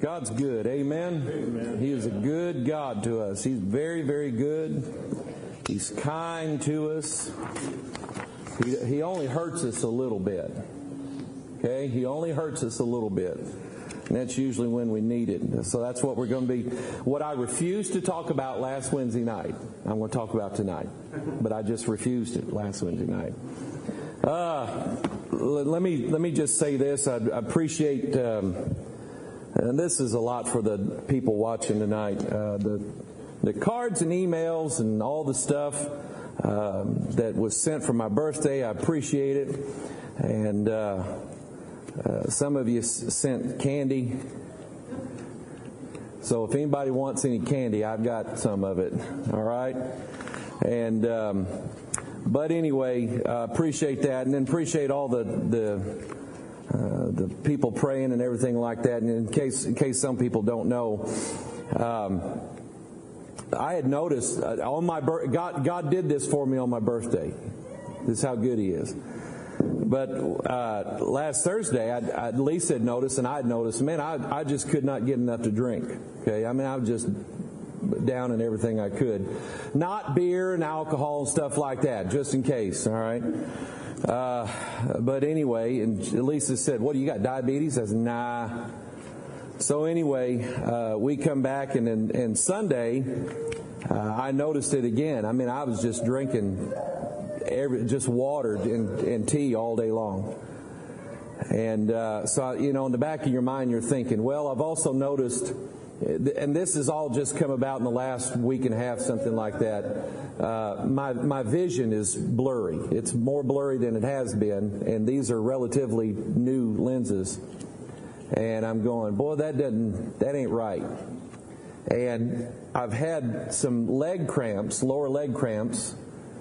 God's good. Amen? Amen. He is a good God to us. He's very, very good. He's kind to us. He only hurts us a little bit. Okay? He only hurts us a little bit. And that's usually when we need it. So that's what we're going to be. What I refused to talk about last Wednesday night, I'm going to talk about tonight. But I just refused it last Wednesday night. Let me just say this. I appreciate, and this is a lot for the people watching tonight, the cards and emails and all the stuff that was sent for my birthday. I appreciate it. And some of you sent candy. So if anybody wants any candy, I've got some of it. All right? And but anyway, appreciate that, and then appreciate all the people praying and everything like that. And in case some people don't know, I had noticed on my God did this for me on my birthday. This is how good He is. But last Thursday, Lisa had noticed, and I had noticed, man, I just could not get enough to drink. Okay, I mean, I was just down in everything I could. Not beer and alcohol and stuff like that, just in case, all right? But anyway, and Lisa said, what, you got diabetes? I said, nah. So anyway, we come back, and Sunday, I noticed it again. I mean, I was just drinking just water and tea all day long. And so, you know, in the back of your mind, you're thinking, well, I've also noticed, and this has all just come about in the last week and a half, something like that. My vision is blurry. It's more blurry than it has been, and these are relatively new lenses. And I'm going, boy, that ain't right. And I've had some leg cramps, lower leg cramps.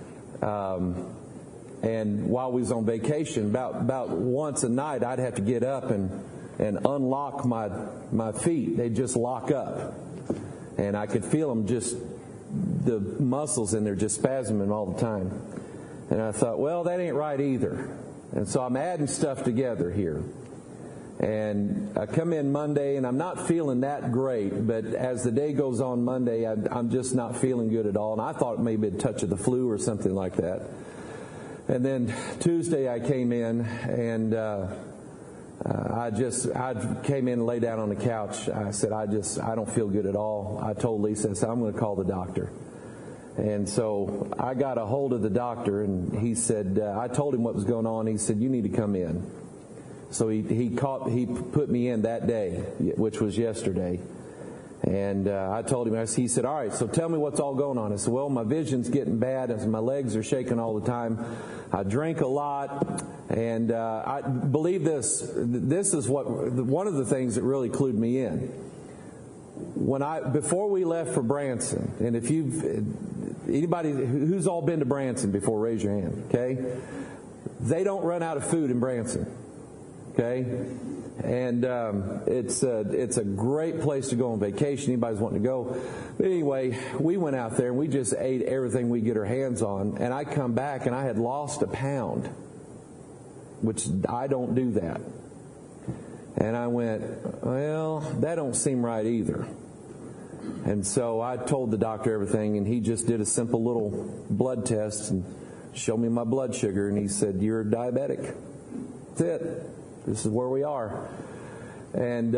And while we was on vacation, about once a night, I'd have to get up and unlock my feet. They'd just lock up. And I could feel them the muscles in there just spasming all the time. And I thought, well, that ain't right either. And so I'm adding stuff together here. And I come in Monday, and I'm not feeling that great, but as the day goes on Monday, I'm just not feeling good at all. And I thought maybe a touch of the flu or something like that. And then Tuesday I came in, and I came in and lay down on the couch. I said, I don't feel good at all. I told Lisa, I said, I'm going to call the doctor. And so I got a hold of the doctor, and he said, I told him what was going on. He said, you need to come in. So he put me in that day, which was yesterday. And I told him, he said, all right, so tell me what's all going on. I said, well, my vision's getting bad. I said, my legs are shaking all the time. I drink a lot. And I believe this is one of the things that really clued me in. Before we left for Branson, and if anybody who's all been to Branson before, raise your hand, okay? They don't run out of food in Branson. Okay, and it's a great place to go on vacation. Anybody's wanting to go. But anyway, we went out there and we just ate everything we get our hands on. And I come back and I had lost 1 pound, which I don't do that. And I went, well, that don't seem right either. And so I told the doctor everything, and he just did a simple little blood test and showed me my blood sugar, and he said, you're diabetic. That's it. This is where we are. And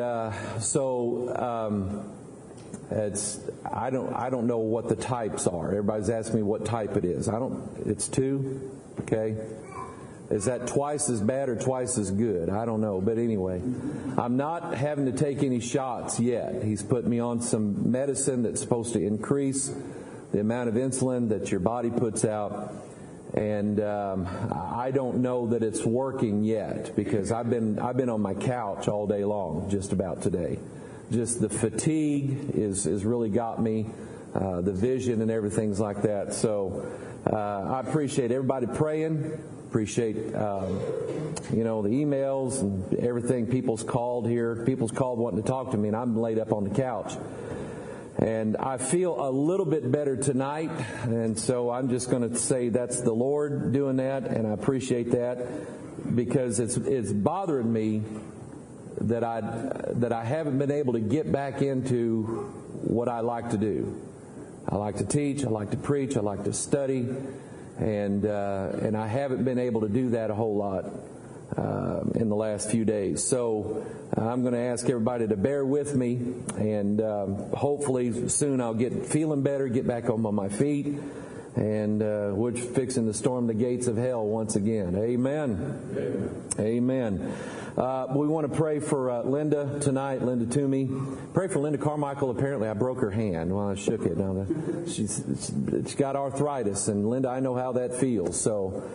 I don't know what the types are. Everybody's asking me what type it is. It's 2. Okay. Is that twice as bad or twice as good? I don't know. But anyway, I'm not having to take any shots yet. He's put me on some medicine that's supposed to increase the amount of insulin that your body puts out. And I don't know that it's working yet, because I've been on my couch all day long, just about today. Just the fatigue is really got me, the vision and everything's like that. So I appreciate everybody praying. Appreciate the emails and everything. People's called wanting to talk to me, and I'm laid up on the couch. And I feel a little bit better tonight, and so I'm just going to say that's the Lord doing that, and I appreciate that, because it's bothering me that I haven't been able to get back into what I like to do. I like to teach, I like to preach, I like to study, and I haven't been able to do that a whole lot in the last few days. So I'm going to ask everybody to bear with me, and hopefully soon I'll get feeling better, get back on my feet, and we're fixing to storm the gates of hell once again. Amen. Amen. We want to pray for Linda tonight, Linda Toomey. Pray for Linda Carmichael. Apparently I broke her hand while I shook it. She's got arthritis, and Linda, I know how that feels. So,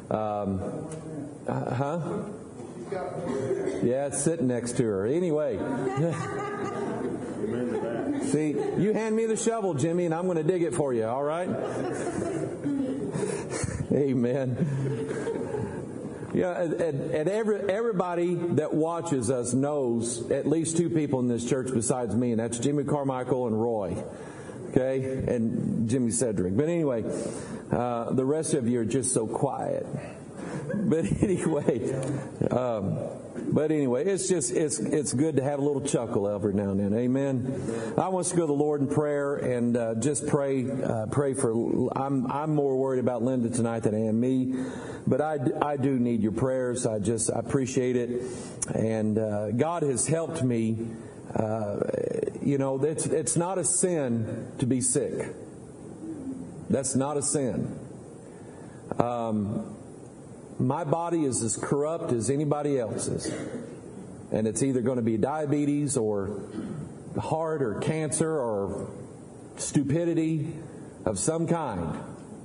yeah, it's sitting next to her. Anyway. See, you hand me the shovel, Jimmy, and I'm going to dig it for you, all right? Amen. Yeah, and everybody that watches us knows at least two people in this church besides me, and that's Jimmy Carmichael and Roy. Okay? And Jimmy Cedric. But anyway, the rest of you are just so quiet. But anyway, it's good to have a little chuckle every now and then. Amen. I want us to go to the Lord in prayer and just pray for. I'm more worried about Linda tonight than I am me, but I do need your prayers. I appreciate it, and God has helped me. It's not a sin to be sick. That's not a sin. My body is as corrupt as anybody else's. And it's either going to be diabetes or heart or cancer or stupidity of some kind.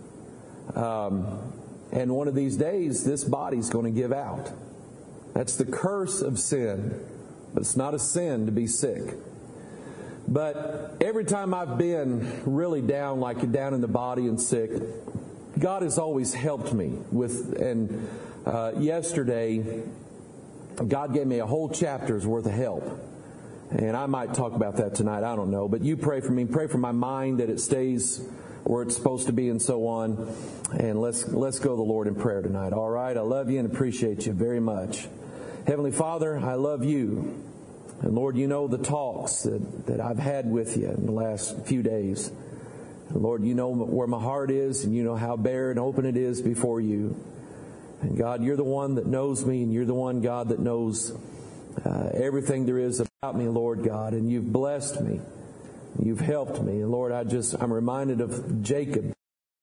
And one of these days, this body's going to give out. That's the curse of sin. But it's not a sin to be sick. But every time I've been really down, like down in the body and sick, God has always helped me with, and yesterday, God gave me a whole chapter's worth of help. And I might talk about that tonight, I don't know. But you pray for me, pray for my mind that it stays where it's supposed to be and so on. And let's go to the Lord in prayer tonight, all right? I love you and appreciate you very much. Heavenly Father, I love you. And Lord, you know the talks that I've had with you in the last few days. Lord, you know where my heart is, and you know how bare and open it is before you. And God, you're the one that knows me, and you're the one, God, that knows everything there is about me, Lord God. And you've blessed me. You've helped me. And Lord, I'm reminded of Jacob.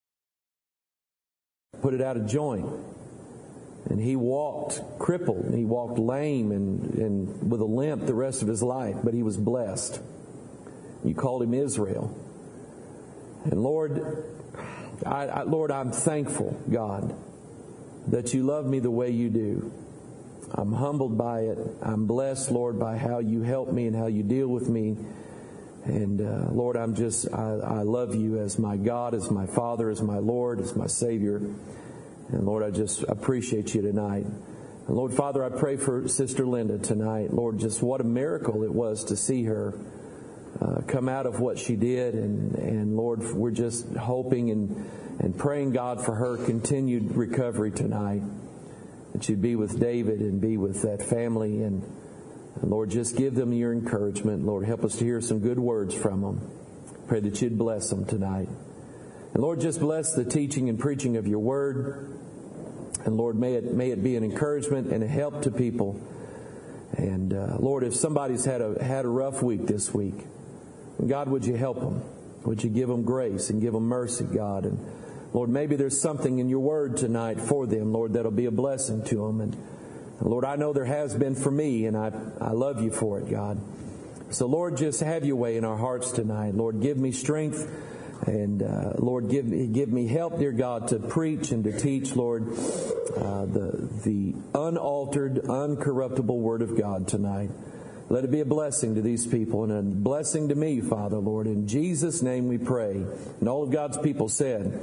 Put it out of joint. And he walked crippled, and he walked lame and with a limp the rest of his life, but he was blessed. You called him Israel. And Lord, I'm thankful, God, that you love me the way you do. I'm humbled by it. I'm blessed, Lord, by how you help me and how you deal with me. And Lord, I love you as my God, as my Father, as my Lord, as my Savior. And Lord, I just appreciate you tonight. And Lord, Father, I pray for Sister Linda tonight. Lord, just what a miracle it was to see her come out of what she did, and Lord, we're just hoping and praying, God, for her continued recovery tonight, that you'd be with David and be with that family, and Lord, just give them your encouragement. Lord, help us to hear some good words from them. Pray that you'd bless them tonight. And Lord, just bless the teaching and preaching of your word, and Lord, may it be an encouragement and a help to people. And Lord, if somebody's had a rough week this week, God, would you help them? Would you give them grace and give them mercy, God? And Lord, maybe there's something in your word tonight for them, Lord, that'll be a blessing to them. And Lord, I know there has been for me, and I love you for it, God. So Lord, just have your way in our hearts tonight. Lord, give me strength, and Lord, give me help, dear God, to preach and to teach, Lord, the unaltered, uncorruptible word of God tonight. Let it be a blessing to these people and a blessing to me, Father, Lord. In Jesus' name we pray. And all of God's people said,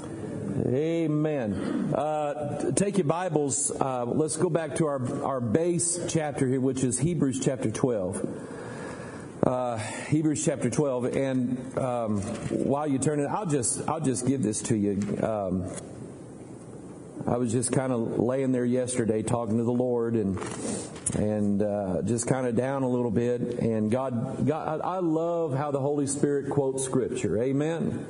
amen. Take your Bibles. Let's go back to our base chapter here, which is Hebrews chapter 12. Hebrews chapter 12. And while you turn it, I'll just give this to you. I was just kind of laying there yesterday talking to the Lord and just kind of down a little bit. And God, I love how the Holy Spirit quotes Scripture. Amen.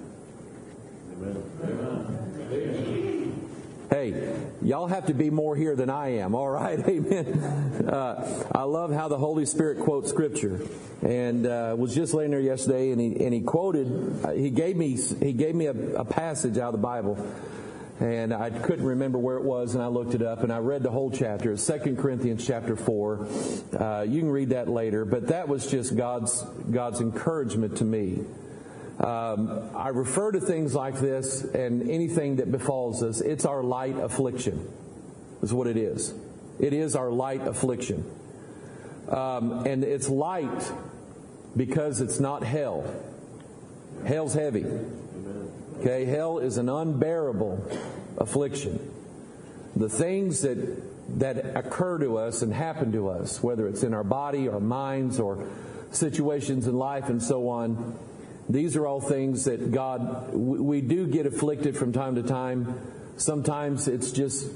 Amen. Hey, y'all have to be more here than I am. All right, amen. I love how the Holy Spirit quotes Scripture, and was just laying there yesterday, and he quoted. He gave me a passage out of the Bible, and I couldn't remember where it was, and I looked it up, and I read the whole chapter. It's 2 Corinthians chapter 4. You can read that later, but that was just God's encouragement to me. I refer to things like this and anything that befalls us, it's our light affliction, is what it is. It is our light affliction. And it's light because it's not hell. Hell's heavy. Okay, hell is an unbearable affliction. The things that occur to us and happen to us, whether it's in our body, our minds, or situations in life and so on, these are all things that we do get afflicted from time to time. Sometimes it's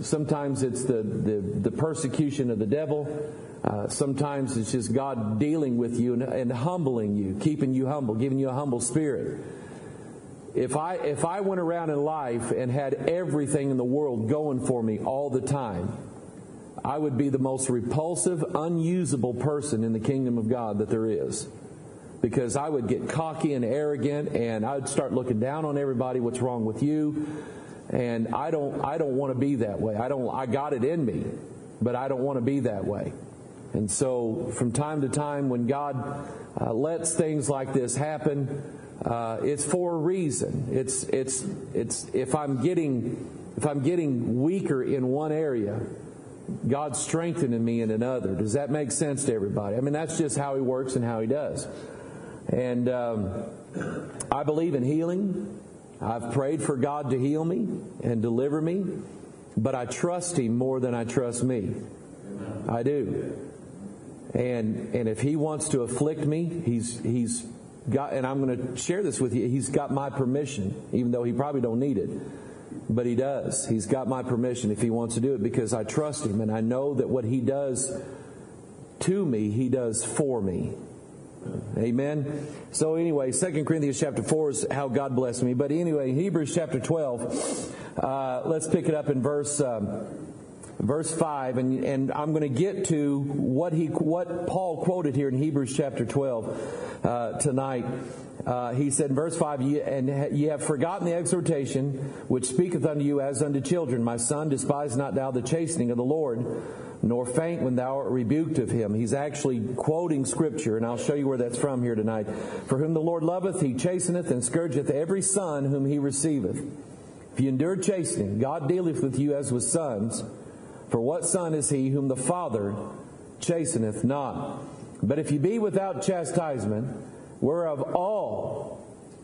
the persecution of the devil. Sometimes it's just God dealing with you and humbling you, keeping you humble, giving you a humble spirit. If I went around in life and had everything in the world going for me all the time, I would be the most repulsive, unusable person in the kingdom of God that there is. Because I would get cocky and arrogant, and I would start looking down on everybody. What's wrong with you? And I don't want to be that way. I got it in me, but I don't want to be that way. And so, from time to time, when God lets things like this happen, it's for a reason. It's if I'm getting weaker in one area, God's strengthening me in another. Does that make sense to everybody? I mean, that's just how He works and how He does. And I believe in healing. I've prayed for God to heal me and deliver me, but I trust Him more than I trust me. I do. And if He wants to afflict me, He's got, and I'm going to share this with you, He's got my permission, even though He probably don't need it. But He does. He's got my permission if He wants to do it, because I trust Him, and I know that what He does to me, He does for me. Amen. So anyway, 2 Corinthians chapter 4 is how God blessed me. But anyway, Hebrews chapter 12, let's pick it up in verse 5, and I'm going to get to what Paul quoted here in Hebrews chapter 12 tonight. He said in verse 5, and ye have forgotten the exhortation which speaketh unto you as unto children. My son, despise not thou the chastening of the Lord, nor faint when thou art rebuked of Him. He's actually quoting Scripture, and I'll show you where that's from here tonight. For whom the Lord loveth, He chasteneth and scourgeth every son whom He receiveth. If ye endure chastening, God dealeth with you as with sons. For what son is he whom the Father chasteneth not? But if ye be without chastisement, whereof all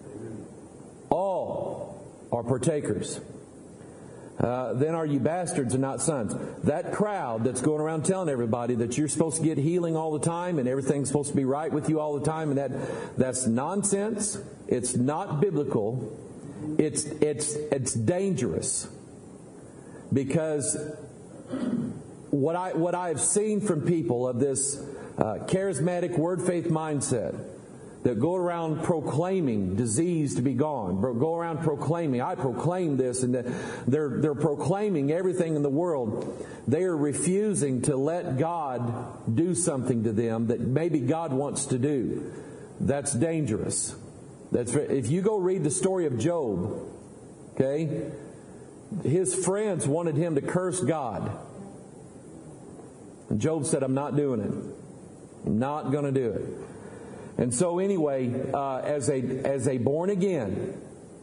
are partakers, then are you bastards and not sons. That crowd that's going around telling everybody that you're supposed to get healing all the time and everything's supposed to be right with you all the time, and that's nonsense. It's not biblical. It's dangerous, because what I've seen from people of this charismatic word faith mindset that go around proclaiming disease to be gone, go around proclaiming, I proclaim this, and that they're proclaiming everything in the world. They are refusing to let God do something to them that maybe God wants to do. That's dangerous. If you go read the story of Job, okay, his friends wanted him to curse God. And Job said, I'm not doing it. I'm not going to do it. And so anyway, as a born again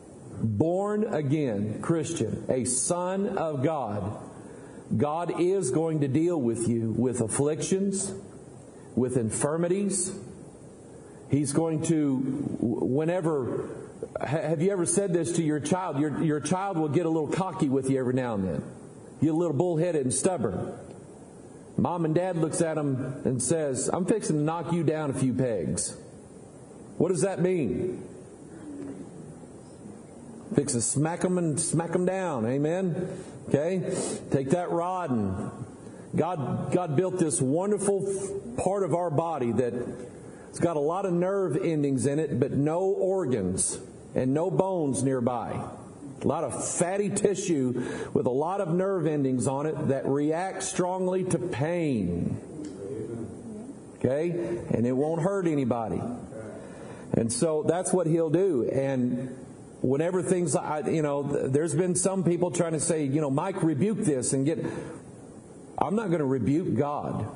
Christian, a son of God, God is going to deal with you with afflictions, with infirmities. He's going to, whenever, have you ever said this to your child? Your child will get a little cocky with you every now and then. Get a little bullheaded and stubborn. Mom and Dad looks at him and says, I'm fixing to knock you down a few pegs. What does that mean? Fix to smack them down. Amen? Okay? Take that rod and God built this wonderful part of our body that it's got a lot of nerve endings in it, but no organs and no bones nearby. A lot of fatty tissue with a lot of nerve endings on it that react strongly to pain. Okay? And it won't hurt anybody. And so that's what He'll do. And whenever things, there's been some people trying to say, Mike, rebuke this and get... I'm not going to rebuke God.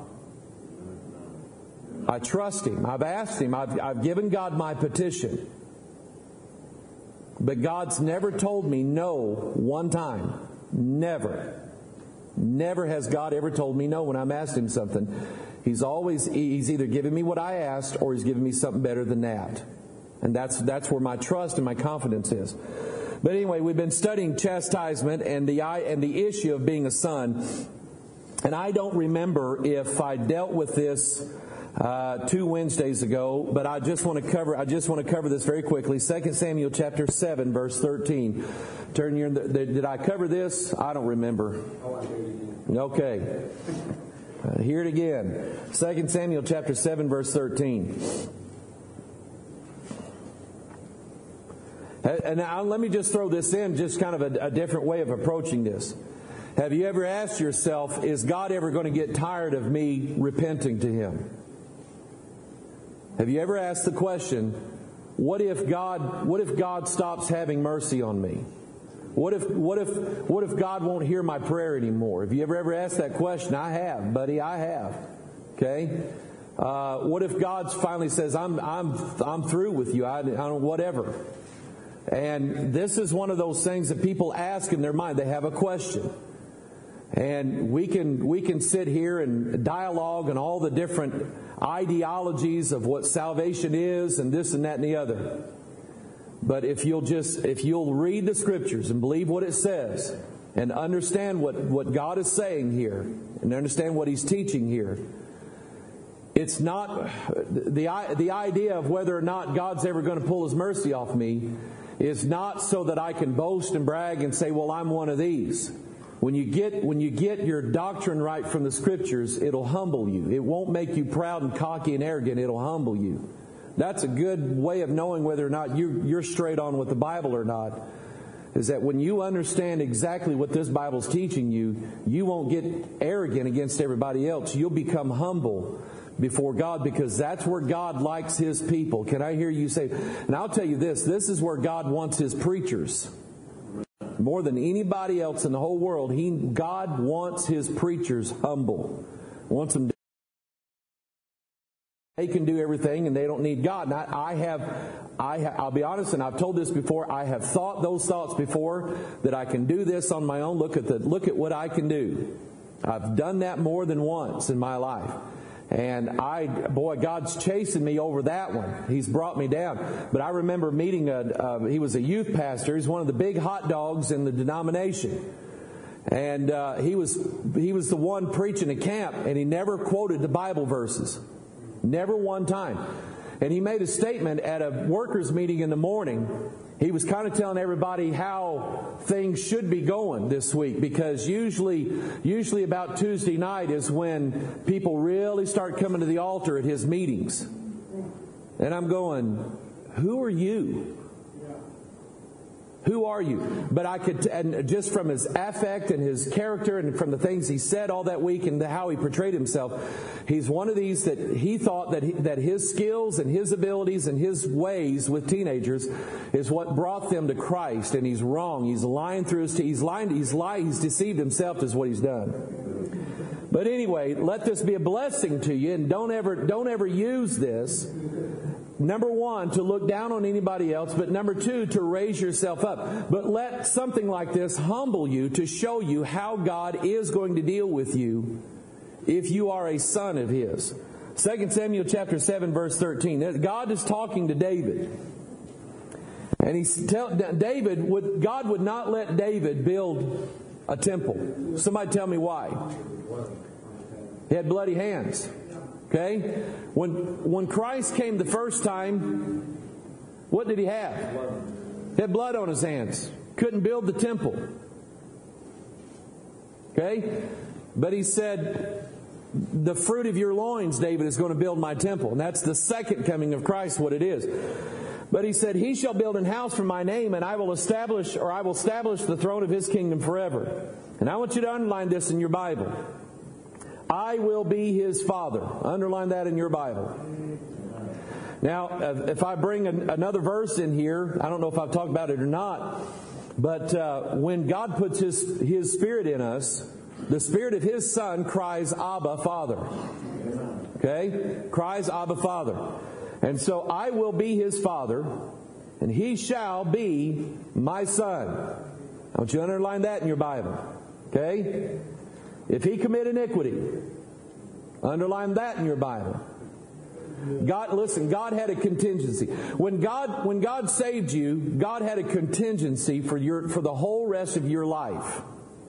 I trust Him. I've asked Him. I've given God my petition. But God's never told me no one time. Never. Never has God ever told me no when I'm asked Him something. He's either given me what I asked or He's given me something better than that. And that's where my trust and my confidence is. But anyway, we've been studying chastisement and the issue of being a son. And I don't remember if I dealt with this 2 Wednesdays ago, but I just want to cover this very quickly. 2 Samuel chapter 7, verse 13. Turn your. Did I cover this? I don't remember. Okay. Hear it again. 2 Samuel chapter 7, verse 13. And now let me just throw this in, just kind of a different way of approaching this. Have you ever asked yourself, is God ever going to get tired of me repenting to Him? Have you ever asked the question, what if God stops having mercy on me? What if God won't hear my prayer anymore? Have you ever asked that question? I have, buddy, I have. Okay? What if God finally says, I'm through with you, I don't whatever. And this is one of those things that people ask in their mind. They have a question. And we can sit here and dialogue on all the different ideologies of what salvation is and this and that and the other. But if you'll read the Scriptures and believe what it says and understand what God is saying here and understand what He's teaching here, it's not the idea of whether or not God's ever going to pull His mercy off me is not so that I can boast and brag and say, well, I'm one of these. When you get your doctrine right from the Scriptures, it'll humble you. It won't make you proud and cocky and arrogant. It'll humble you. That's a good way of knowing whether or not you're straight on with the Bible or not, is that when you understand exactly what this Bible's teaching you, you won't get arrogant against everybody else. You'll become humble before God, because that's where God likes His people. Can I hear you say, and I'll tell you this is where God wants His preachers. More than anybody else in the whole world, God wants His preachers humble. Wants them to. They can do everything and they don't need God. And I'll be honest, and I've told this before, I have thought those thoughts before, that I can do this on my own. Look at what I can do. I've done that more than once in my life. And God's chasing me over that one. He's brought me down. But I remember meeting he was a youth pastor. He's one of the big hot dogs in the denomination. And he was the one preaching at camp, and he never quoted the Bible verses. Never one time. And he made a statement at a workers' meeting in the morning. He was kind of telling everybody how things should be going this week, because usually about Tuesday night is when people really start coming to the altar at his meetings. And I'm going, who are you? Who are you? But I could, and just from his affect and his character and from the things he said all that week and how he portrayed himself, he's one of these that he thought that his skills and his abilities and his ways with teenagers is what brought them to Christ. And he's wrong. He's lying through he's deceived himself is what he's done. But anyway, let this be a blessing to you, and don't ever use this. Number one, to look down on anybody else, but number two, to raise yourself up. But let something like this humble you to show you how God is going to deal with you if you are a son of His. 2 Samuel chapter 7, verse 13. God is talking to David. And God would not let David build a temple. Somebody tell me why. He had bloody hands. Okay? When Christ came the first time, what did He have? He had blood on his hands. Couldn't build the temple. Okay? But he said, the fruit of your loins, David, is going to build my temple. And that's the second coming of Christ, what it is. But he said, he shall build an house for my name, and I will establish the throne of his kingdom forever. And I want you to underline this in your Bible. I will be his father. Underline that in your Bible. Now, if I bring another verse in here, I don't know if I've talked about it or not, but when God puts his Spirit in us, the Spirit of his Son cries, Abba, Father. Okay? Cries, Abba, Father. And so I will be his father, and he shall be my son. I want you to underline that in your Bible. Okay? If he commit iniquity, underline that in your Bible. God had a contingency. When God saved you, God had a contingency for the whole rest of your life.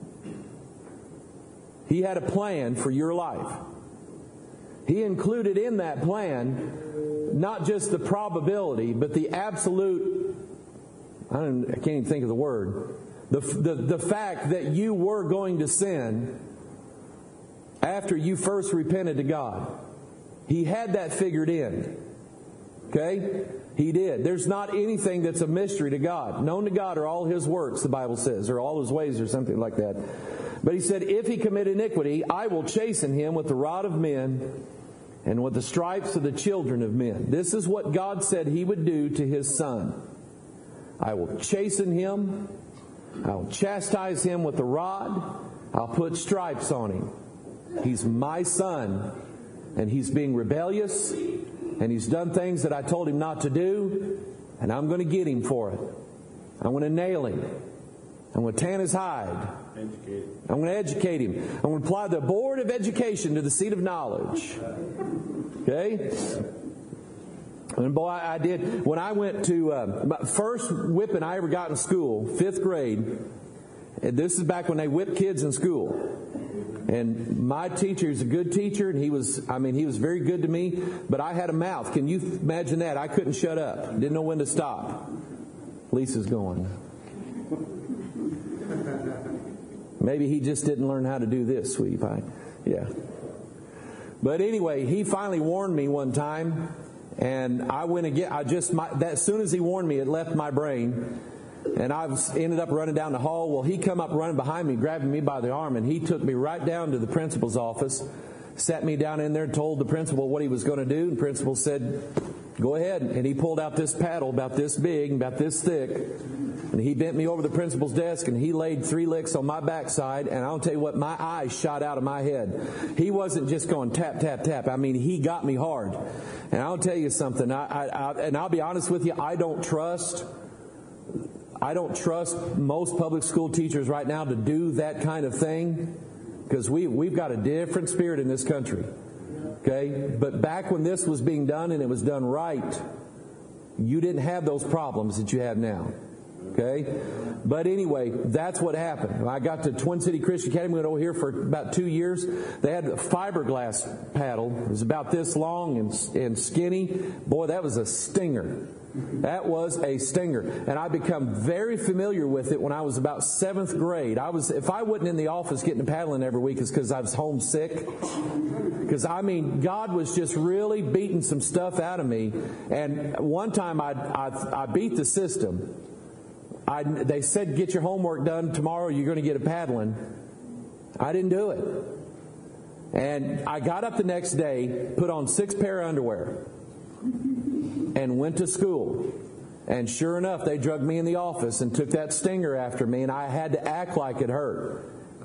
He had a plan for your life. He included in that plan not just the probability, but the absolute, I can't even think of the word, the fact that you were going to sin after you first repented to God. He had that figured in. Okay? He did. There's not anything that's a mystery to God. Known to God are all his works, the Bible says, or all his ways or something like that. But he said, if he commit iniquity, I will chasten him with the rod of men and with the stripes of the children of men. This is what God said he would do to his son. I will chasten him. I will chastise him with the rod. I'll put stripes on him. He's my son. And he's being rebellious. And he's done things that I told him not to do. And I'm going to get him for it. I'm going to nail him. I'm going to tan his hide. I'm going to educate him. I'm going to apply the board of education to the seat of knowledge. Okay? And boy, I did. When I went to my first whipping I ever got in school, 5th grade. And this is back when they whipped kids in school. And my teacher is a good teacher, and he was very good to me. But I had a mouth. Can you imagine that? I couldn't shut up. Didn't know when to stop. Lisa's going. Maybe he just didn't learn how to do this, sweetie pie. Yeah. But anyway, he finally warned me one time, and I went again. As soon as he warned me, it left my brain, and I ended up running down the hall. Well, he come up running behind me, grabbing me by the arm, and he took me right down to the principal's office, sat me down in there, told the principal what he was going to do, and the principal said, go ahead. And he pulled out this paddle about this big, about this thick, and he bent me over the principal's desk, and he laid 3 licks on my backside, and I'll tell you what, my eyes shot out of my head. He wasn't just going tap, tap, tap. I mean, he got me hard. And I'll tell you something, and I'll be honest with you, I don't trust most public school teachers right now to do that kind of thing, because we've got a different spirit in this country. Okay? But back when this was being done and it was done right, you didn't have those problems that you have now. Okay? But anyway, that's what happened. I got to Twin City Christian Academy, went over here for about 2 years. They had a fiberglass paddle. It was about this long and skinny. Boy, that was a stinger. That was a stinger. And I become very familiar with it when I was about 7th grade. If I wasn't in the office getting a paddling every week, it's because I was homesick. Because, God was just really beating some stuff out of me. And one time I beat the system. They said, get your homework done tomorrow, you're going to get a paddling. I didn't do it. And I got up the next day, put on 6 pair of underwear, and went to school. And sure enough, they drugged me in the office and took that stinger after me, and I had to act like it hurt.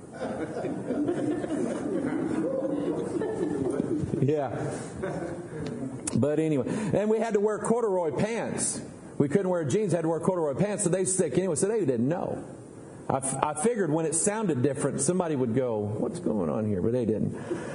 Yeah. But anyway, and we had to wear corduroy pants. We couldn't wear jeans, had to wear corduroy pants, so they stick anyway, so they didn't know. I figured when it sounded different, somebody would go, what's going on here? But they didn't.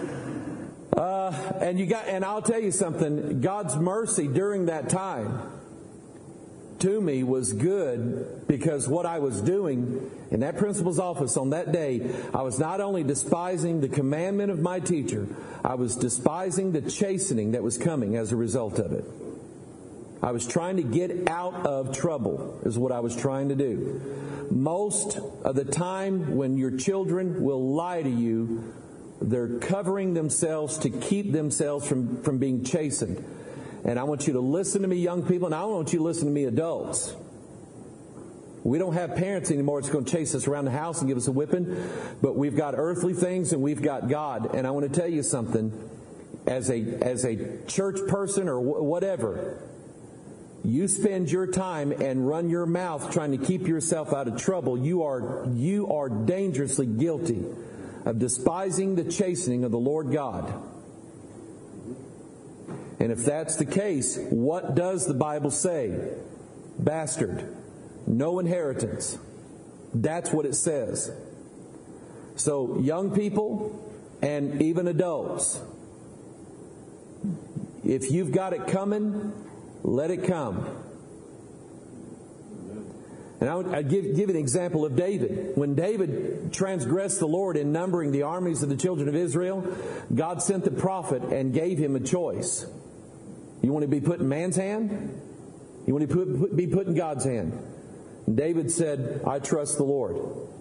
And I'll tell you something, God's mercy during that time to me was good, because what I was doing in that principal's office on that day, I was not only despising the commandment of my teacher, I was despising the chastening that was coming as a result of it. I was trying to get out of trouble, is what I was trying to do. Most of the time when your children will lie to you, they're covering themselves to keep themselves from being chastened. And I want you to listen to me, young people, and I want you to listen to me, adults. We don't have parents anymore that's going to chase us around the house and give us a whipping, but we've got earthly things and we've got God. And I want to tell you something, as a church person or whatever, you spend your time and run your mouth trying to keep yourself out of trouble, you are dangerously guilty of despising the chastening of the Lord God. And if that's the case, what does the Bible say? Bastard. No inheritance. That's what it says. So young people and even adults, if you've got it coming, let it come. And I'll give an example of David. When David transgressed the Lord in numbering the armies of the children of Israel, God sent the prophet and gave him a choice. You want to be put in man's hand? You want to be put in God's hand? And David said, I trust the Lord.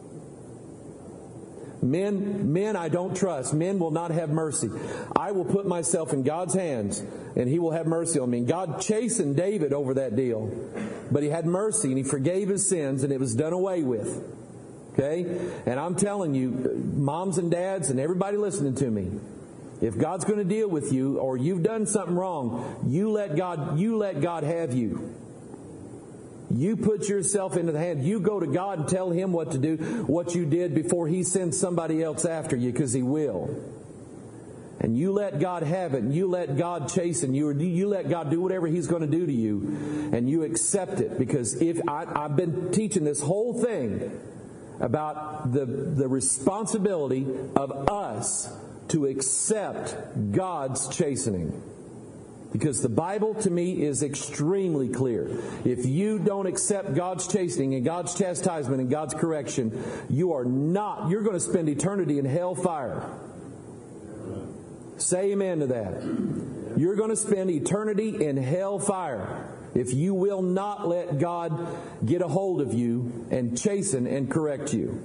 Men I don't trust. Men will not have mercy. I will put myself in God's hands, and He will have mercy on me. And God chastened David over that deal. But He had mercy, and He forgave his sins, and it was done away with. Okay? And I'm telling you, moms and dads and everybody listening to me, if God's going to deal with you or you've done something wrong, you let God have you. You put yourself into the hand. You go to God and tell Him what to do, what you did before He sends somebody else after you, because He will. And you let God have it, and you let God chasten you, or you let God do whatever He's going to do to you, and you accept it. Because I've been teaching this whole thing about the responsibility of us to accept God's chastening. Because the Bible, to me, is extremely clear. If you don't accept God's chastening and God's chastisement and God's correction, you're going to spend eternity in hellfire. Say amen to that. You're going to spend eternity in hellfire if you will not let God get a hold of you and chasten and correct you.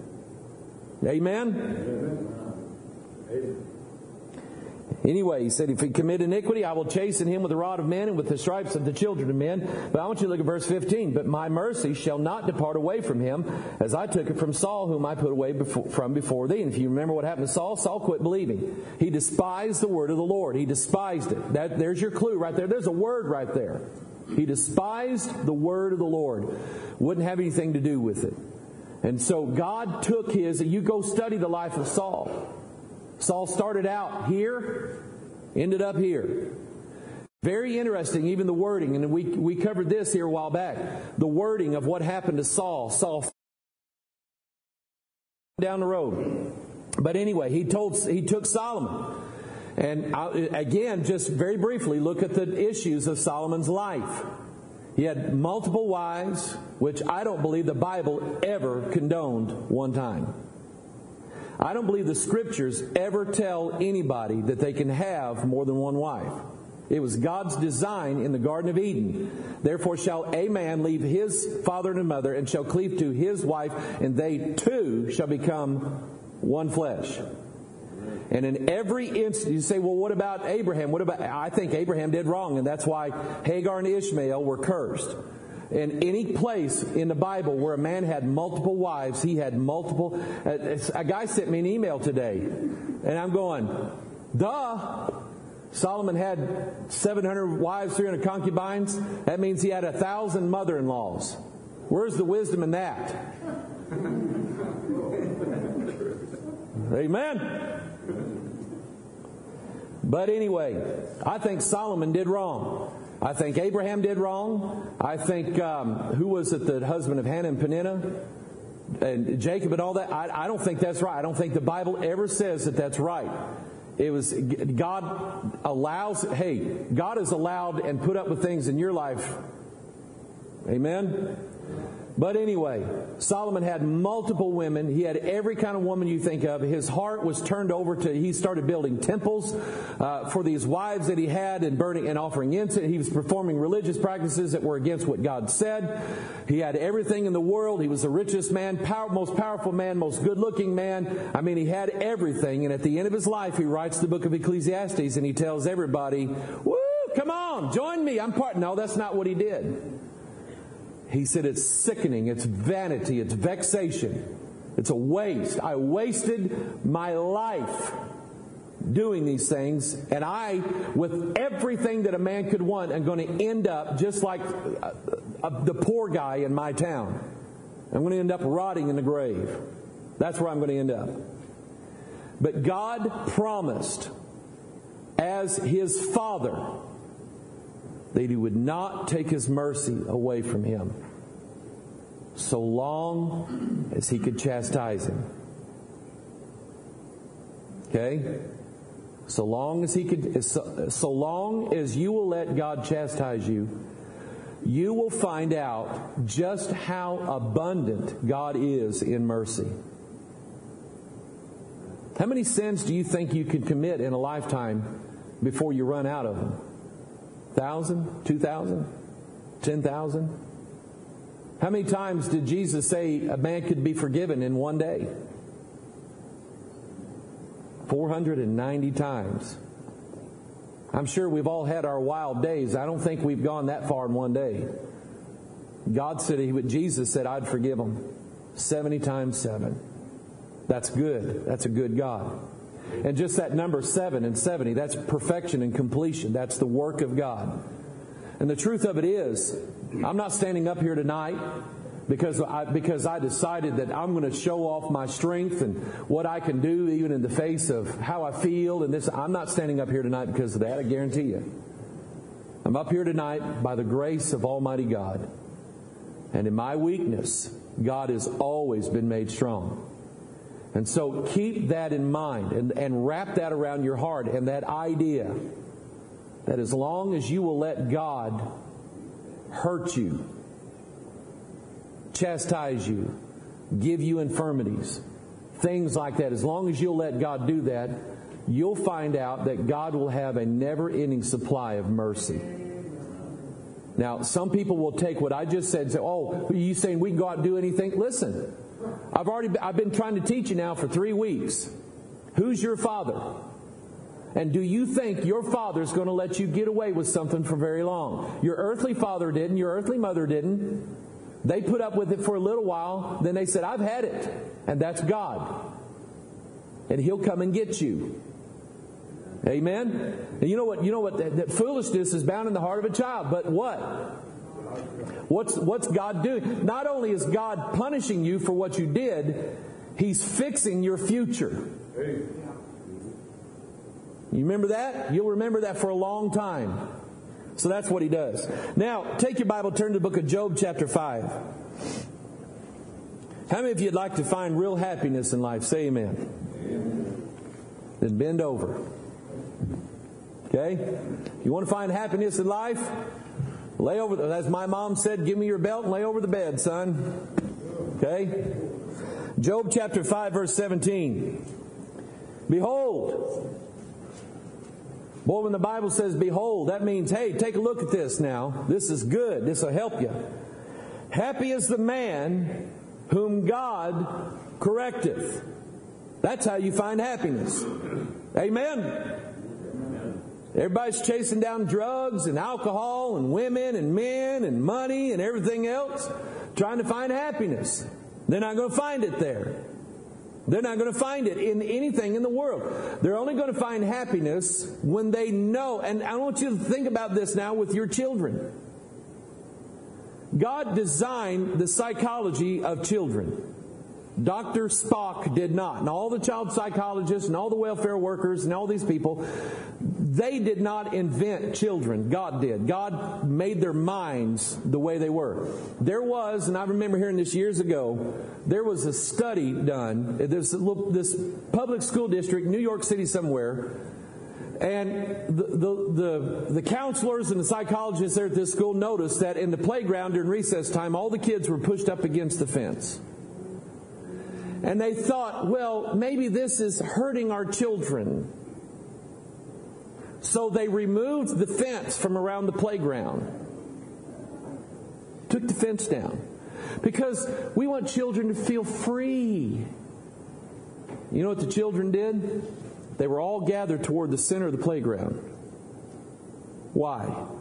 Amen? Amen. Anyway, he said, if he commit iniquity, I will chasten him with the rod of men and with the stripes of the children of men. But I want you to look at verse 15. But my mercy shall not depart away from him, as I took it from Saul, whom I put away from before thee. And if you remember what happened to Saul, Saul quit believing. He despised the word of the Lord. He despised it. There's your clue right there. There's a word right there. He despised the word of the Lord. Wouldn't have anything to do with it. And so God took his, you go study the life of Saul. Saul started out here, ended up here. Very interesting, even the wording, and we covered this here a while back. The wording of what happened to Saul. Saul down the road. But anyway, he took Solomon. And again, just very briefly, look at the issues of Solomon's life. He had multiple wives, which I don't believe the Bible ever condoned one time. I don't believe the Scriptures ever tell anybody that they can have more than one wife. It was God's design in the Garden of Eden. Therefore shall a man leave his father and mother and shall cleave to his wife, and they two shall become one flesh. And in every instance, you say, well, what about Abraham? I think Abraham did wrong, and that's why Hagar and Ishmael were cursed. In any place in the Bible where a man had multiple wives, he had multiple. A guy sent me an email today, and I'm going, duh. Solomon had 700 wives, 300 concubines. That means he had 1,000 mother-in-laws. Where's the wisdom in that? Amen. But anyway, I think Solomon did wrong. I think Abraham did wrong. I think, who was it, the husband of Hannah and Peninnah? And Jacob and all that? I don't think that's right. I don't think the Bible ever says that that's right. It was, God has allowed and put up with things in your life Amen? But anyway, Solomon had multiple women. He had every kind of woman you think of. His heart was turned over to, he started building temples for these wives that he had and burning and offering incense. He was performing religious practices that were against what God said. He had everything in the world. He was the richest man, most powerful man, most good-looking man. I mean, he had everything. And at the end of his life, he writes the book of Ecclesiastes and he tells everybody, woo, come on, join me. I'm part. No, that's not what he did. He said it's sickening, it's vanity, it's vexation, it's a waste. I wasted my life doing these things, and I, with everything that a man could want, am going to end up just like the poor guy in my town. I'm going to end up rotting in the grave. That's where I'm going to end up. But God promised, as his Father, that he would not take his mercy away from him so long as he could chastise him. Okay? So long as you will let God chastise you, you will find out just how abundant God is in mercy. How many sins do you think you could commit in a lifetime before you run out of them? 1,000? 2,000? 10,000? How many times did Jesus say a man could be forgiven in one day? 490 times. I'm sure we've all had our wild days. I don't think we've gone that far in one day. Jesus said, I'd forgive them 70 times 7. That's good. That's a good God. And just that number 7 and 70, that's perfection and completion. That's the work of God. And the truth of it is, I'm not standing up here tonight because I decided that I'm going to show off my strength and what I can do even in the face of how I feel. And this, I'm not standing up here tonight because of that, I guarantee you. I'm up here tonight by the grace of Almighty God. And in my weakness, God has always been made strong. And so keep that in mind and wrap that around your heart and that idea that as long as you will let God hurt you, chastise you, give you infirmities, things like that, as long as you'll let God do that, you'll find out that God will have a never-ending supply of mercy. Now, some people will take what I just said and say, oh, are you saying we can go out and do anything? Listen, I've been trying to teach you now for 3 weeks. Who's your father? And do you think your father's going to let you get away with something for very long? Your earthly father didn't. Your earthly mother didn't. They put up with it for a little while. Then they said, I've had it. And that's God. And He'll come and get you. Amen? And you know what? That foolishness is bound in the heart of a child. But what? What's God doing? Not only is God punishing you for what you did, He's fixing your future. You remember that? You'll remember that for a long time. So that's what He does. Now, take your Bible, turn to the book of Job chapter 5. How many of you would like to find real happiness in life? Say amen. Amen. Then bend over. Okay? You want to find happiness in life? Lay over, as my mom said, give me your belt and lay over the bed, son. Okay? Job chapter 5, verse 17. Behold. Boy, when the Bible says behold, that means, hey, take a look at this now. This is good. This will help you. Happy is the man whom God correcteth. That's how you find happiness. Amen. Everybody's chasing down drugs and alcohol and women and men and money and everything else, trying to find happiness. They're not going to find it there. They're not going to find it in anything in the world. They're only going to find happiness when they know. And I want you to think about this now with your children. God designed the psychology of children. Dr. Spock did not. And all the child psychologists and all the welfare workers and all these people, they did not invent children. God did. God made their minds the way they were. There was, and I remember hearing this years ago, there was a study done. This public school district, New York City somewhere, And the counselors and the psychologists there at this school noticed that in the playground during recess time, all the kids were pushed up against the fence. And they thought, well, maybe this is hurting our children. So they removed the fence from around the playground. Took the fence down. Because we want children to feel free. You know what the children did? They were all gathered toward the center of the playground. Why?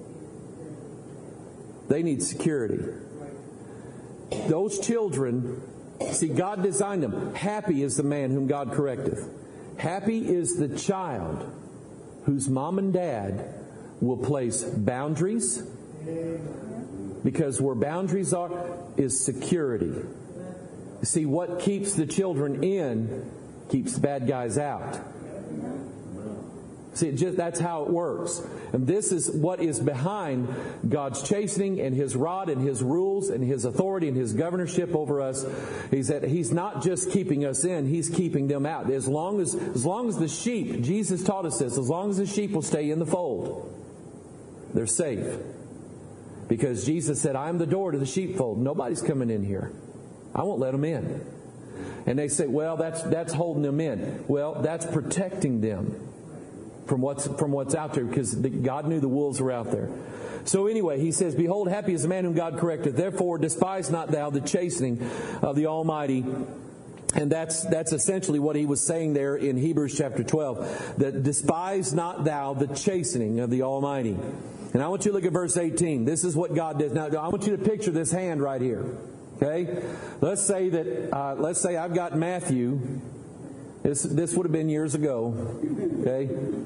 They need security. Those children, see, God designed them. Happy is the man whom God correcteth. Happy is the child whose mom and dad will place boundaries. Because where boundaries are is security. See, what keeps the children in keeps the bad guys out. See, that's how it works. And this is what is behind God's chastening and His rod and His rules and His authority and His governorship over us. Is that He's not just keeping us in, He's keeping them out. As long as the sheep, Jesus taught us this, as long as the sheep will stay in the fold, they're safe. Because Jesus said, I'm the door to the sheepfold. Nobody's coming in here. I won't let them in. And they say, well, that's holding them in. Well, that's protecting them from what's out there, because God knew the wolves were out there. So anyway, he says, behold, happy is the man whom God correcteth. Therefore, despise not thou the chastening of the Almighty. And that's essentially what he was saying there in Hebrews chapter 12. That despise not thou the chastening of the Almighty. And I want you to look at verse 18. This is what God does. Now, I want you to picture this hand right here. Okay? Let's say I've got Matthew. This would have been years ago. Okay?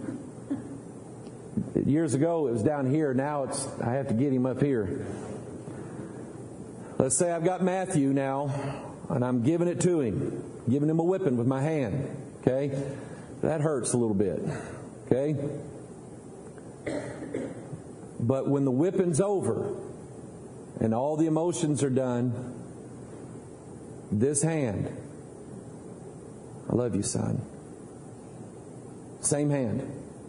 Years ago it was down here. Now I have to get him up here. Let's say I've got Matthew now, and I'm giving it to him. Giving him a whipping with my hand. Okay? That hurts a little bit. Okay? But when the whipping's over and all the emotions are done, this hand, I love you, son. Same hand.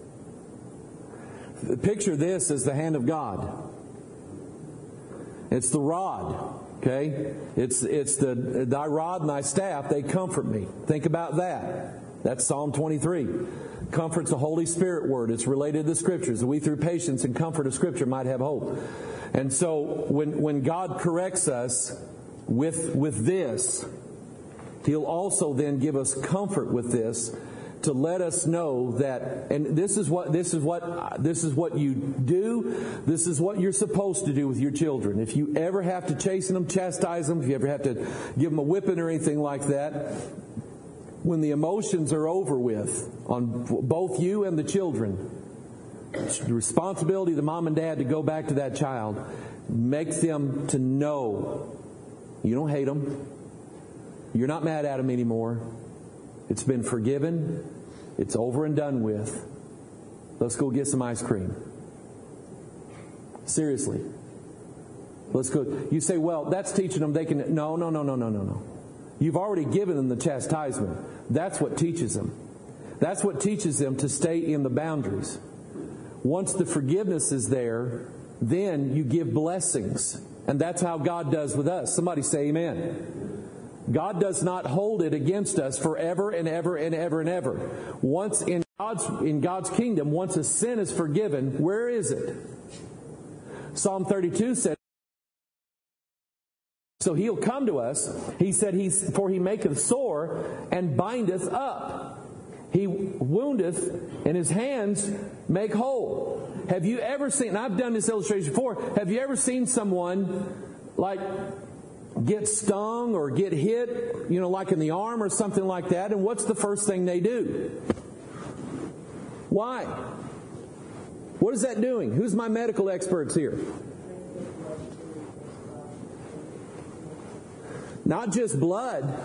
Picture this as the hand of God. It's the rod, okay? It's thy rod and thy staff, they comfort me. Think about that. That's Psalm 23. Comfort's a Holy Spirit word. It's related to the Scriptures. That we through patience and comfort of Scripture might have hope. And so when God corrects us with this, He'll also then give us comfort with this to let us know that, and this is what you do. This is what you're supposed to do with your children. If you ever have to chasten them, chastise them, if you ever have to give them a whipping or anything like that, when the emotions are over with on both you and the children, it's the responsibility of the mom and dad to go back to that child, make them to know you don't hate them. You're not mad at them anymore. It's been forgiven. It's over and done with. Let's go get some ice cream. Seriously. Let's go. You say, well, that's teaching them they can... No. You've already given them the chastisement. That's what teaches them. That's what teaches them to stay in the boundaries. Once the forgiveness is there, then you give blessings. And that's how God does with us. Somebody say amen. God does not hold it against us forever and ever and ever and ever. Once in God's kingdom, once a sin is forgiven, where is it? Psalm 32 said, so He'll come to us. He said, for He maketh sore and bindeth up. He woundeth and His hands make whole. Have you ever seen, and I've done this illustration before, have you ever seen someone like get stung or get hit, like in the arm or something like that, and what's the first thing they do? Why? What is that doing? Who's my medical experts here? Not just blood.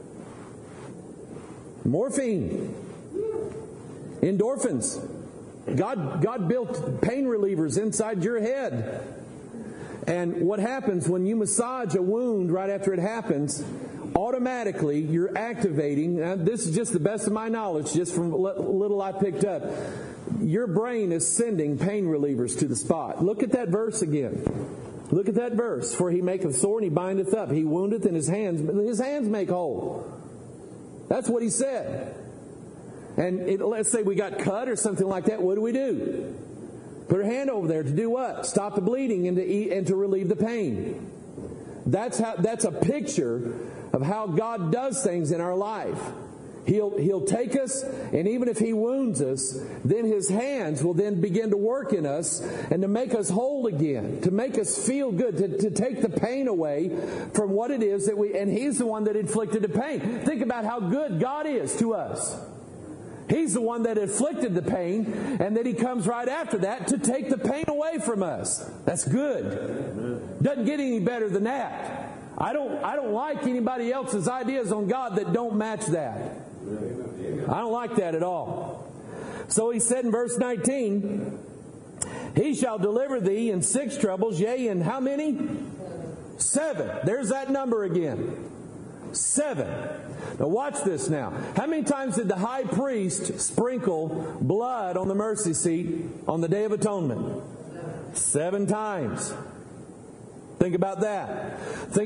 Morphine. Endorphins. God built pain relievers inside your head. And what happens when you massage a wound right after it happens, automatically you're activating, this is just the best of my knowledge, just from little I picked up, your brain is sending pain relievers to the spot. Look at that verse again. Look at that verse. For he maketh sore and he bindeth up. He woundeth in his hands make whole. That's what he said. And let's say we got cut or something like that. What do? Put our hand over there to do what? Stop the bleeding and to relieve the pain. That's a picture of how God does things in our life. He'll take us, and even if He wounds us, then His hands will then begin to work in us and to make us whole again, to make us feel good, to take the pain away from what it is that and He's the one that inflicted the pain. Think about how good God is to us. He's the one that inflicted the pain, and then He comes right after that to take the pain away from us. That's good. Doesn't get any better than that. I don't like anybody else's ideas on God that don't match that. I don't like that at all. So He said in verse 19, He shall deliver thee in 6 troubles, yea, in how many? 7. There's that number again. 7. Now watch this now. How many times did the high priest sprinkle blood on the mercy seat on the Day of Atonement? 7 times. Think about that. Think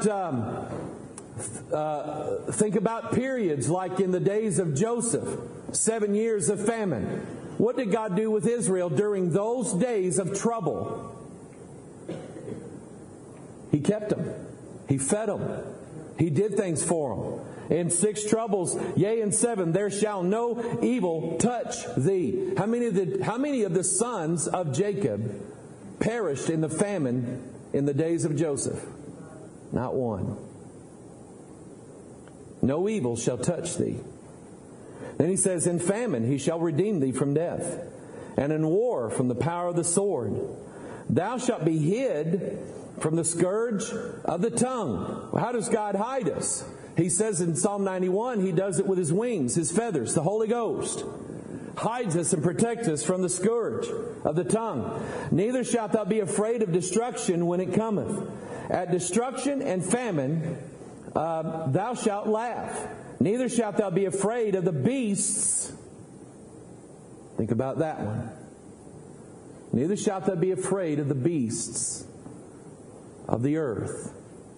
about periods like in the days of Joseph, 7 years of famine. What did God do with Israel during those days of trouble? He kept them. He fed them. He did things for them. In 6 troubles, yea, in 7, there shall no evil touch thee. How many of the sons of Jacob perished in the famine in the days of Joseph? Not one. No evil shall touch thee. Then he says, in famine he shall redeem thee from death, and in war from the power of the sword. Thou shalt be hid from the scourge of the tongue. Well, how does God hide us? He says in Psalm 91, He does it with His wings, His feathers, the Holy Ghost. Hides us and protects us from the scourge of the tongue. Neither shalt thou be afraid of destruction when it cometh. At destruction and famine thou shalt laugh. Neither shalt thou be afraid of the beasts. Think about that one. Neither shalt thou be afraid of the beasts of the earth.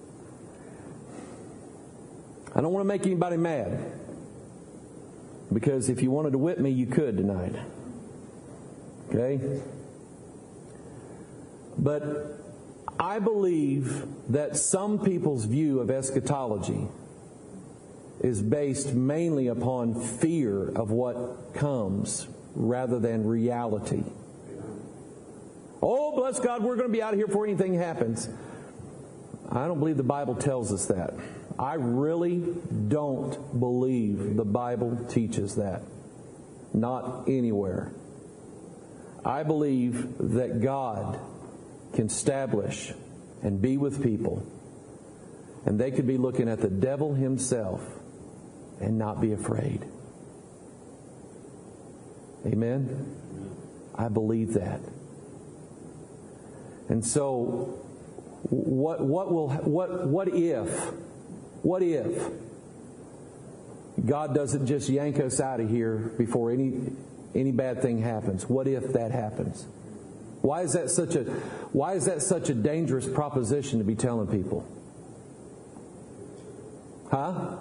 I don't want to make anybody mad, because if you wanted to whip me, you could tonight. Okay? But I believe that some people's view of eschatology is based mainly upon fear of what comes rather than reality. Oh, bless God, we're going to be out of here before anything happens. I don't believe the Bible tells us that. I really don't believe the Bible teaches that. Not anywhere. I believe that God can establish and be with people, and they could be looking at the devil himself and not be afraid. Amen? I believe that. And so, what if God doesn't just yank us out of here before any bad thing happens? What if that happens? Why is that such a dangerous proposition to be telling people? Huh?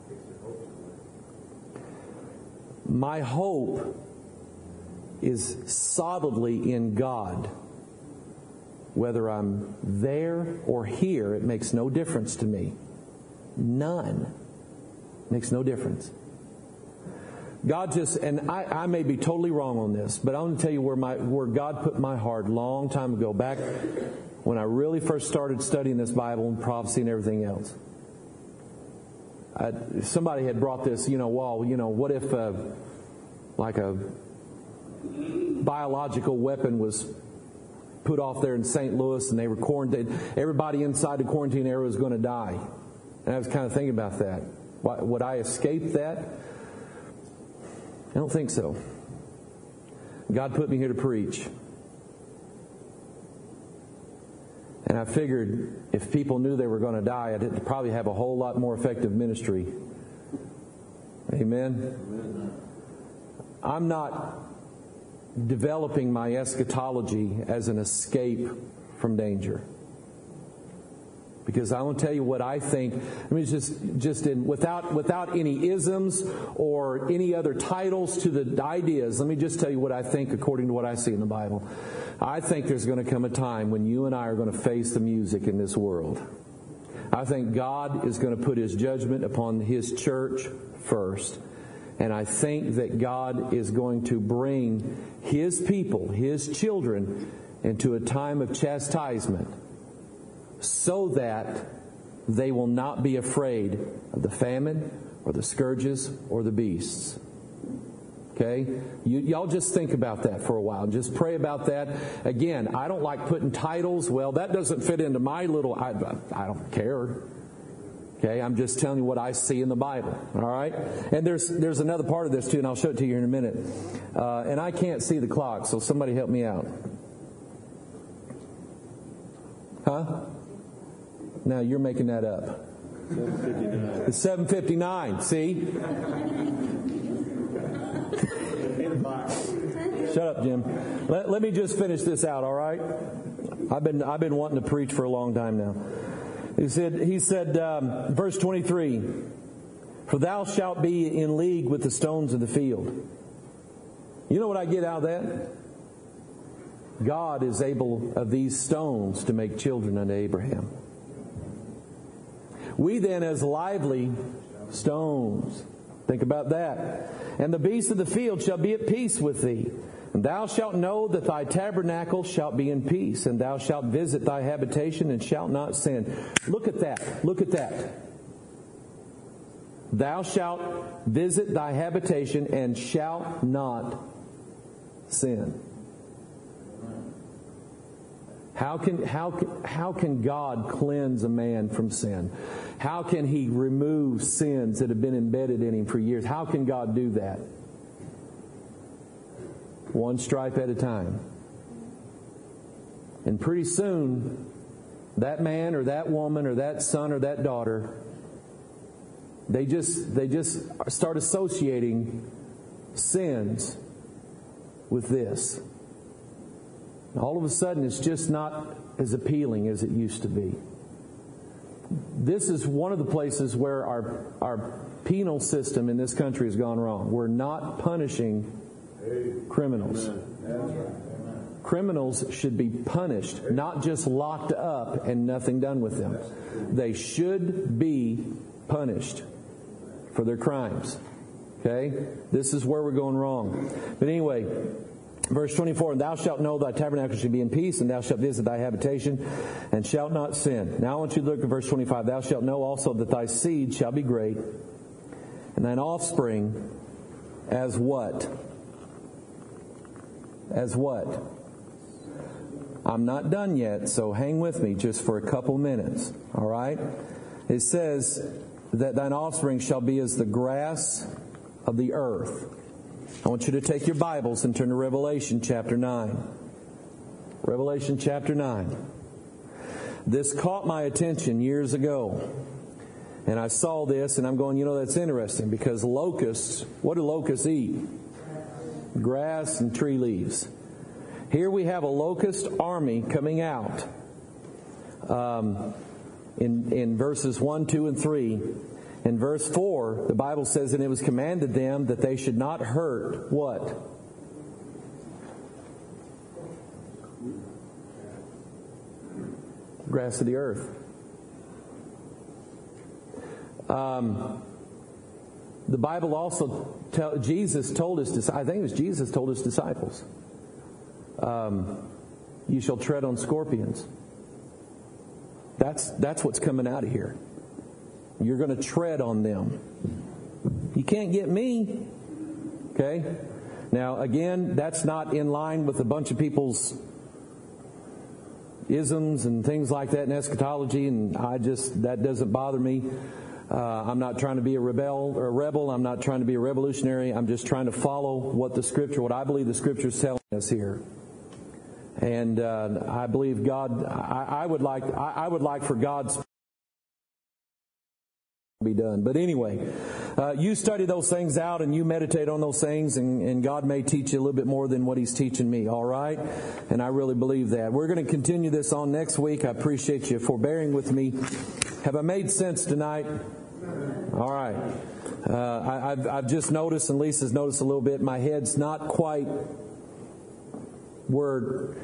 My hope is solidly in God. Whether I'm there or here, it makes no difference to me. None. Makes no difference. God just, and I may be totally wrong on this, but I want to tell you where God put my heart a long time ago, back when I really first started studying this Bible and prophecy and everything else. Somebody had brought this, what if like a biological weapon was put off there in St. Louis and they were quarantined. Everybody inside the quarantine area was going to die. And I was kind of thinking about that. Would I escape that? I don't think so. God put me here to preach. And And I figured if people knew they were going to die, I'd probably have a whole lot more effective ministry. Amen? I'm not developing my eschatology as an escape from danger. Because I want to tell you what I think. I mean, without any isms or any other titles to the ideas, let me just tell you what I think according to what I see in the Bible. I think there's going to come a time when you and I are going to face the music in this world. I think God is going to put His judgment upon His church first. And I think that God is going to bring His people, His children, into a time of chastisement so that they will not be afraid of the famine or the scourges or the beasts. Okay? Y'all just think about that for a while. Just pray about that. Again, I don't like putting titles. Well, that doesn't fit into my little... I don't care. Okay? I'm just telling you what I see in the Bible. All right? And there's another part of this too, and I'll show it to you in a minute. And I can't see the clock, so somebody help me out. Huh? Now you're making that up. 7:59. It's 7:59. See? Shut up, Jim. Let me just finish this out. All right? I've been wanting to preach for a long time now. He said, verse 23. For thou shalt be in league with the stones of the field. You know what I get out of that? God is able of these stones to make children unto Abraham. We then as lively stones. Think about that. And the beasts of the field shall be at peace with thee. And thou shalt know that thy tabernacle shalt be in peace. And thou shalt visit thy habitation and shalt not sin. Look at that. Look at that. Thou shalt visit thy habitation and shalt not sin. How can God cleanse a man from sin? How can He remove sins that have been embedded in him for years? How can God do that? One stripe at a time. And pretty soon, that man or that woman or that son or that daughter, they just start associating sins with this. All of a sudden, it's just not as appealing as it used to be. This is one of the places where our penal system in this country has gone wrong. We're not punishing criminals. Criminals should be punished, not just locked up and nothing done with them. They should be punished for their crimes. Okay? This is where we're going wrong. But anyway... Verse 24, and thou shalt know thy tabernacle shall be in peace, and thou shalt visit thy habitation, and shalt not sin. Now I want you to look at verse 25. Thou shalt know also that thy seed shall be great, and thine offspring as what? As what? I'm not done yet, so hang with me just for a couple minutes. All right? It says that thine offspring shall be as the grass of the earth. I want you to take your Bibles and turn to Revelation chapter 9. Revelation chapter 9. This caught my attention years ago. And I saw this and I'm going, that's interesting because locusts, what do locusts eat? Grass and tree leaves. Here we have a locust army coming out in verses 1, 2, and 3. In verse 4, the Bible says, and it was commanded them that they should not hurt what? Grass of the earth. The Bible also Jesus told his, I think it was Jesus told his disciples, you shall tread on scorpions. That's what's coming out of here. You're going to tread on them. You can't get me. Okay? Now, again, that's not in line with a bunch of people's isms and things like that in eschatology, and that doesn't bother me. I'm not trying to be a rebel. I'm not trying to be a revolutionary. I'm just trying to follow what I believe the Scripture is telling us here. And I believe God, I would like for God's be done. But anyway, you study those things out and you meditate on those things, and God may teach you a little bit more than what He's teaching me, all right? And I really believe that. We're going to continue this on next week. I appreciate you forbearing with me. Have I made sense tonight? All right. I've just noticed, and Lisa's noticed a little bit, my head's not quite where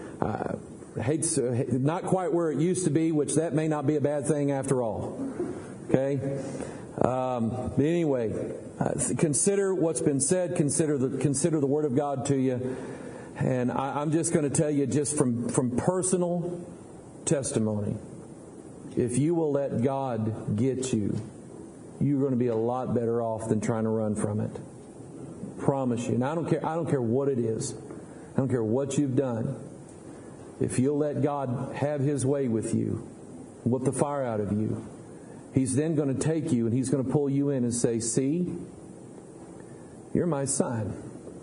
not quite where it used to be, which that may not be a bad thing after all. Okay? But anyway, consider what's been said. Consider the Word of God to you. And I'm just going to tell you just from personal testimony, if you will let God get you, you're going to be a lot better off than trying to run from it. Promise you. And I don't care what it is. I don't care what you've done. If you'll let God have His way with you, whip the fire out of you, He's then going to take you and He's going to pull you in and say, see, you're my son.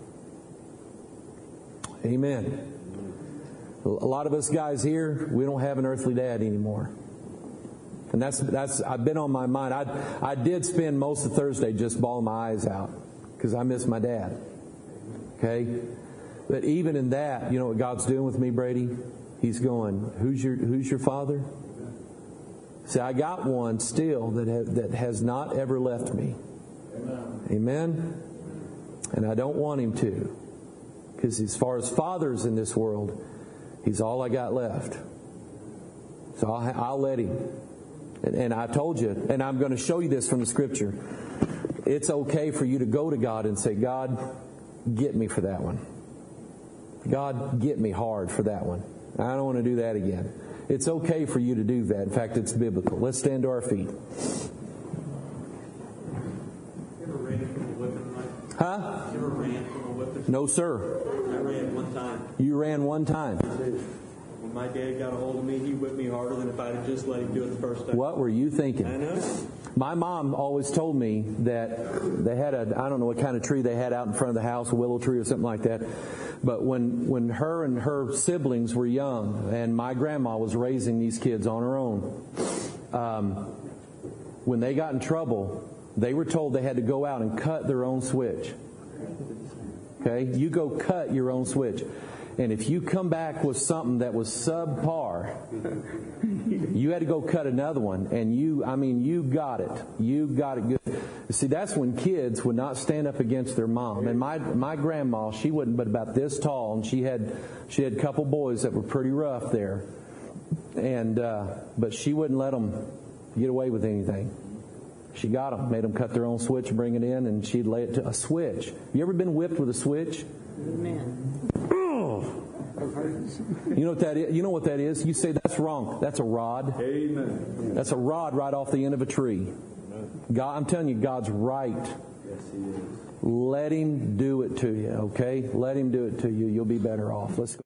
Amen. A lot of us guys here, we don't have an earthly dad anymore. And that's I've been on my mind. I did spend most of Thursday just bawling my eyes out because I miss my dad. Okay? But even in that, you know what God's doing with me, Brady? He's going, who's your father? See, I got one still that has not ever left me. Amen? And I don't want him to. Because as far as fathers in this world, he's all I got left. So I'll let him. And I told you, and I'm going to show you this from the Scripture. It's okay for you to go to God and say, God, get me for that one. God, get me hard for that one. I don't want to do that again. It's okay for you to do that. In fact, it's biblical. Let's stand to our feet. You ever ran from a whipping knife? Huh? You ever ran from a whipping? No, sir. I ran one time. You ran one time. When my dad got a hold of me, he whipped me harder than if I'd have just let him do it the first time. What were you thinking? I know. My mom always told me that they had I don't know what kind of tree they had out in front of the house, a willow tree or something like that. But when her and her siblings were young, and my grandma was raising these kids on her own, when they got in trouble, they were told they had to go out and cut their own switch. Okay? You go cut your own switch. And if you come back with something that was subpar, you had to go cut another one. And you got it. You got it good. See, that's when kids would not stand up against their mom. And my grandma, she wasn't but about this tall, and she had a couple boys that were pretty rough there. And but she wouldn't let them get away with anything. She got them, made them cut their own switch, bring it in, and she'd lay it to a switch. Have you ever been whipped with a switch? Amen. You know what that is? You know what that is? You say that's wrong. That's a rod. Amen. That's a rod right off the end of a tree. God, I'm telling you, God's right. Yes, He is. Let Him do it to you, okay? Let Him do it to you. You'll be better off. Let's go.